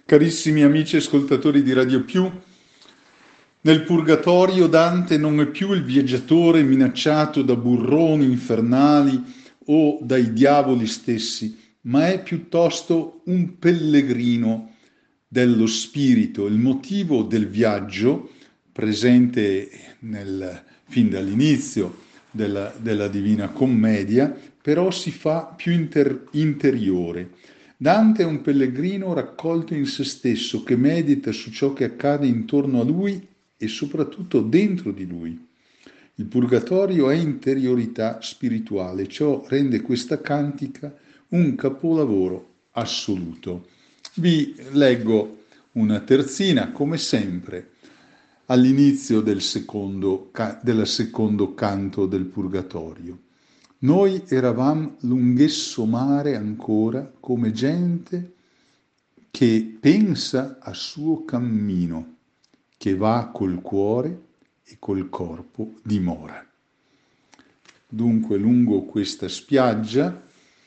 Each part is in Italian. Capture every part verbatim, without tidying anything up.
Carissimi amici ascoltatori di Radio Più, nel Purgatorio Dante non è più il viaggiatore minacciato da burroni infernali o dai diavoli stessi, ma è piuttosto un pellegrino dello spirito. Il motivo del viaggio, presente nel, fin dall'inizio della, della Divina Commedia, però si fa più inter, interiore. Dante è un pellegrino raccolto in se stesso che medita su ciò che accade intorno a lui e soprattutto dentro di lui. Il purgatorio è interiorità spirituale, ciò rende questa cantica un capolavoro assoluto. Vi leggo una terzina, come sempre, all'inizio del secondo, del secondo canto del purgatorio. Noi eravamo lunghesso mare ancora come gente che pensa al suo cammino, che va col cuore e col corpo dimora. Dunque, lungo questa spiaggia,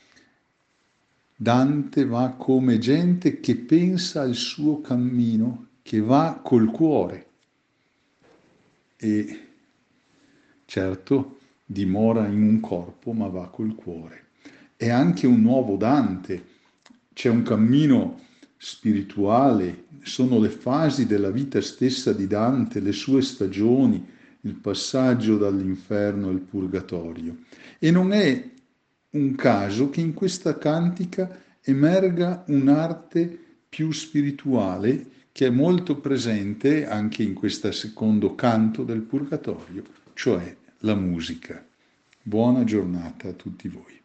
Dante va come gente che pensa al suo cammino, che va col cuore e certo dimora in un corpo, ma va col cuore. È anche un nuovo Dante, c'è un cammino spirituale, sono le fasi della vita stessa di Dante, le sue stagioni, il passaggio dall'inferno al purgatorio. E non è un caso che in questa cantica emerga un'arte più spirituale che è molto presente anche in questo secondo canto del purgatorio, cioè la musica. Buona giornata a tutti voi.